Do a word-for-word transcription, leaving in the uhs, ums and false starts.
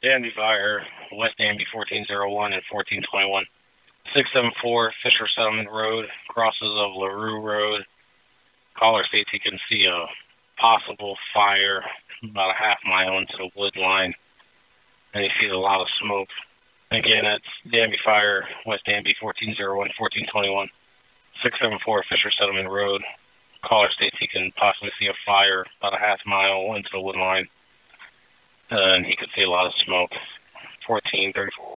Danby Fire, West Danby fourteen oh one and fourteen twenty-one. six seven four Fisher Settlement Road, crosses of LaRue Road. Caller states he can see a possible fire about a half mile into the wood line, and he sees a lot of smoke. Again, that's Danby Fire, West Danby fourteen oh one, fourteen twenty-one. six seven four Fisher Settlement Road. Caller states he can possibly see a fire about a half mile into the wood line, uh, and he could see a lot of smoke. fourteen thirty-four.